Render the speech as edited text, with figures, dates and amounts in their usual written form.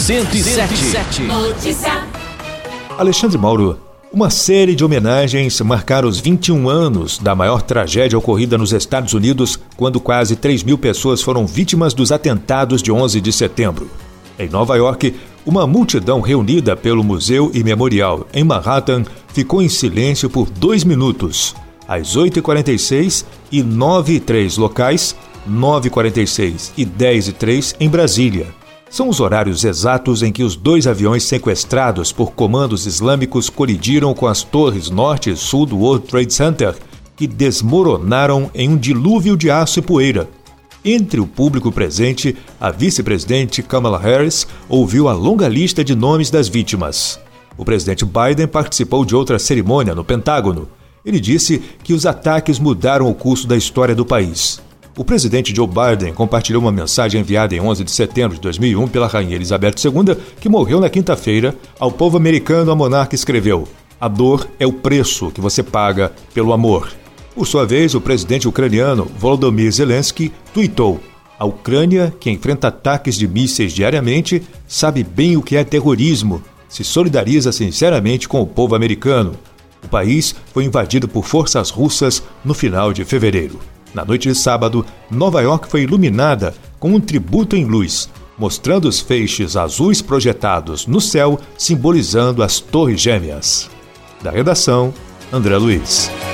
107. Notícia. Alexandre Mauro, uma série de homenagens marcaram os 21 anos da maior tragédia ocorrida nos Estados Unidos, quando quase 3.000 pessoas foram vítimas dos atentados de 11 de setembro. Em Nova York, uma multidão reunida pelo Museu e Memorial em Manhattan ficou em silêncio por 2 minutos. Às 8h46 e 9h03 locais, 9h46 e 10h03 em Brasília. São os horários exatos em que os 2 aviões sequestrados por comandos islâmicos colidiram com as torres norte e sul do World Trade Center, que desmoronaram em um dilúvio de aço e poeira. Entre o público presente, a vice-presidente Kamala Harris ouviu a longa lista de nomes das vítimas. O presidente Biden participou de outra cerimônia no Pentágono. Ele disse que os ataques mudaram o curso da história do país. O presidente Joe Biden compartilhou uma mensagem enviada em 11 de setembro de 2001 pela rainha Elizabeth II, que morreu na quinta-feira. Ao povo americano, a monarca escreveu: "A dor é o preço que você paga pelo amor." Por sua vez, o presidente ucraniano Volodymyr Zelensky tuitou: "A Ucrânia, que enfrenta ataques de mísseis diariamente, sabe bem o que é terrorismo. Se solidariza sinceramente com o povo americano." O país foi invadido por forças russas no final de fevereiro. Na noite de sábado, Nova York foi iluminada com um tributo em luz, mostrando os feixes azuis projetados no céu, simbolizando as Torres Gêmeas. Da redação, André Luiz.